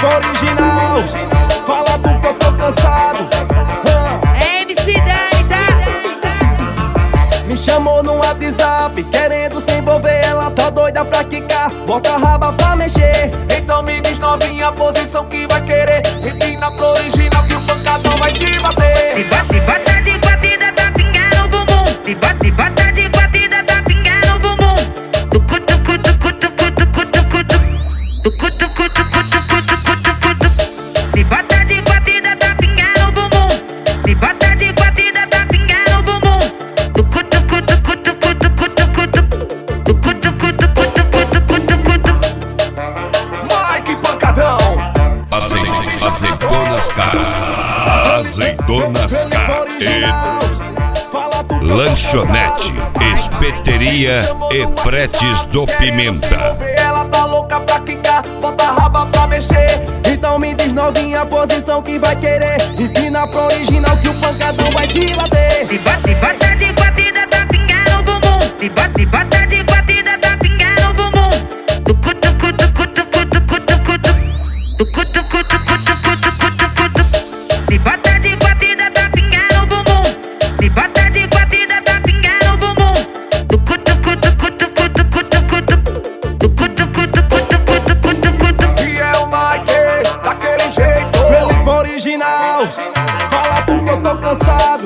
Felipe original, fala do que eu tô cansado. É MC Dani, tá? Me chamou no WhatsApp, querendo se envolver, ela tá doida pra quicar, bota a raba pra mexer. Então me diz novinha a posição que vai querer. Empina pro original que o pancadão vai te bater. Se bota de batida, tá pingando o bumbum. Se bota de batida, tá pingando o bumbum. Tucu, tucu, tucu, tucu, tucu, tucu, tucu, tucu, tucu, tucu, tucu, tucu. Se bota de batida, tá pingando o bumbum. Se bota de batida, tá pingando o bumbum. Tucu, tucu, tucu, tucu, tucu, tucu, tucu, tucu, tucu, tucu, tucu, tucu. Mike Pancadão, Azeitonas K. Azeitonas K. fala do que eu tô Lanchonete, cansado. espeteria e fretes do Pimenta. Ela tá louca pra quicar, bota a raba pra mexer. Então me diz novinha a posição que vai querer. Empina pro original que o pancadão vai te bater. Se bota de batida, tá pingando o bumbum. Se bota de batida, tá pingando o bumbum. Tucu, tucu, tucu, tucu, tucu, tucu, tucu, tucu, tucu, tucu, tucu, tucu, tucu. Se bota de batida, tá pingando o bumbum. Se bota de batida, tá pingando o bumbum. Tucu, tucu, tucu, tucu, tucu, tucu, tucu, tucu, tucu, tucu, tucu, tucu. E é o Mike, daquele jeito. Felipe original, fala do que eu tô cansado.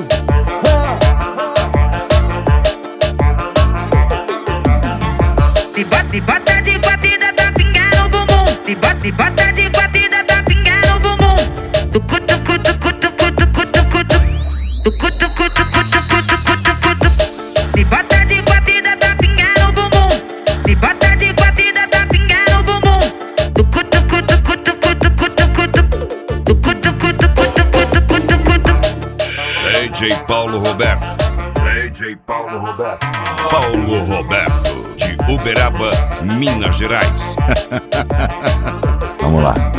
Se bota de batida, tá pingando o bumbum. Se bota de batida, tá pingando o bumbum. Tucu, tucu, tucu, tucu, tucu, tucu, tucu, tucu, tucu, tucu, tucu, tucu, tucu. Se bota de batida, tá pingando o bumbum. Se bota de batida, tá pingando o bumbum. Tucu, tucu, tucu, tucu, tucu, tucu, tucu, tucu, tucu, tucu, tucu, tucu, tucu. DJ Paulo Roberto. Paulo Roberto, de Uberaba, Minas Gerais. Vamos lá.